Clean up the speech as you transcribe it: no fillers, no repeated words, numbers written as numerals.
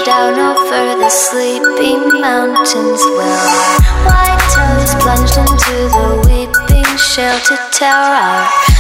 down over the sleeping mountains, where our white toes plunged into the weeping shelter tower.